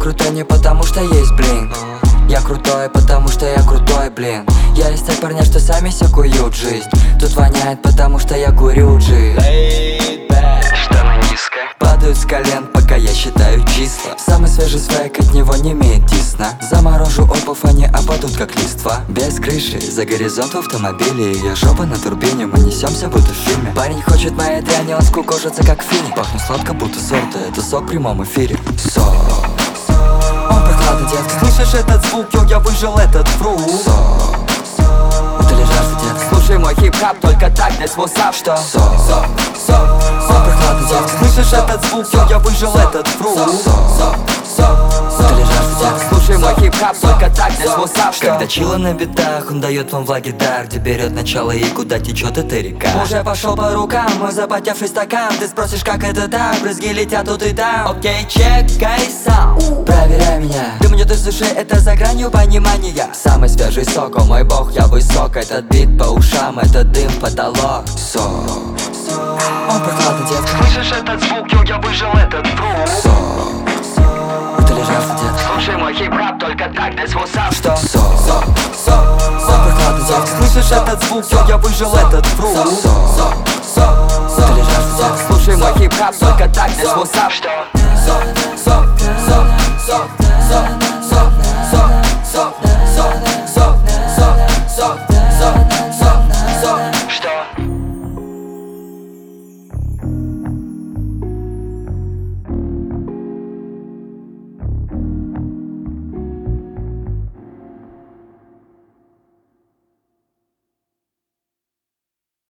крутой не потому что есть блин. Я крутой, потому что я крутой, блин. Я из тех парней, что сами себе куют жизнь. Тут воняет, потому что я курю джи. Штаны низко, Падают с колен, пока я считаю числа. Самый свежий свайк, от него не имеет тисна. Заморожу опов, они опадут как листва. Без крыши, за горизонт в автомобиле. Я жопа на турбине, мы несемся будто в фильме. Парень хочет моей дряни, он скукожится как фини. Пахну сладко, будто сорта, это сок в прямом эфире. Он прохладный, детка. Слышишь этот звук, йо, я выжил этот фрукт. Ты лежишь, детка. Слушай мой хип-хап, только так здесь вусап. Что? Он прохладный, детка. Слышишь этот звук, йо, я выжил этот фрукт. Ты лежишь, детка. Слушай мой хип-хап, только так здесь вусап. Когда чила на битах, он дает вам влаги дар, где берет начало и куда течет эта река. Уже пошел по рукам, мой запотевший стакан. Ты спросишь, как это так, брызги летят тут и там. Окей, чекай сам, Проверяй меня. ты мне ты слушай, это за гранью понимания. Самый свежий сок, о мой бог, я высок. Этот бит по ушам, это дым, потолок. Он прохладный, детка. слышишь этот звук, йо, я выжил этот фрукт. Ты лежишь, детка. Слушай мой хип-хап, только так здесь вусап. Что? Он прохладный, детка. Слышишь этот звук, йо, я выжил этот фрукт. Ты лежишь, детка. Слушай мой хип-хап, только так здесь вусап. Что?